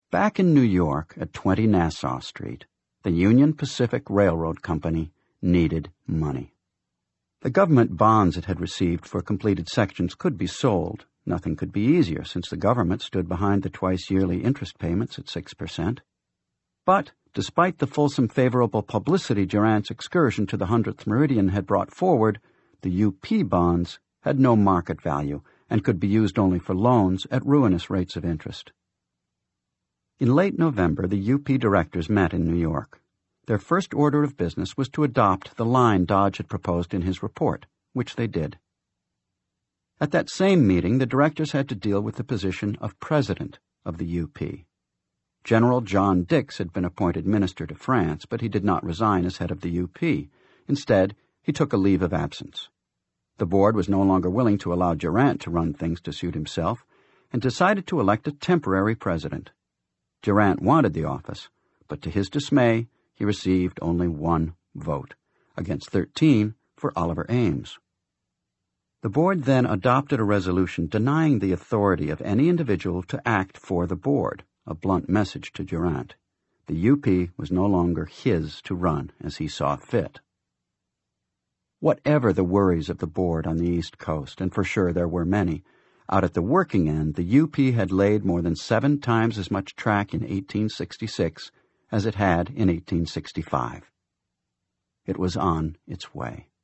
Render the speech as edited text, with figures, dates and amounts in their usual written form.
Back in New York at 20 Nassau Street, the Union Pacific Railroad Company needed money. The government bonds it had received for completed sections could be sold. Nothing could be easier since the government stood behind the twice-yearly interest payments at 6%. But, despite the fulsome favorable publicity Durant's excursion to the 100th Meridian had brought forward, the UP bonds had no market value and could be used only for loans at ruinous rates of interest. In late November, the UP directors met in New York. Their first order of business was to adopt the line Dodge had proposed in his report, which they did. At that same meeting, the directors had to deal with the position of president of the UP. General John Dix had been appointed minister to France, but he did not resign as head of the UP. Instead, he took a leave of absence. The board was no longer willing to allow Durant to run things to suit himself and decided to elect a temporary president. Durant wanted the office, but to his dismay, he received only 1 vote, against 13 for Oliver Ames. The board then adopted a resolution denying the authority of any individual to act for the board, a blunt message to Durant. The UP was no longer his to run as he saw fit. Whatever the worries of the board on the East Coast, and for sure there were many, out at the working end, the UP had laid more than 7 times as much track in 1866 as it had in 1865. It was on its way.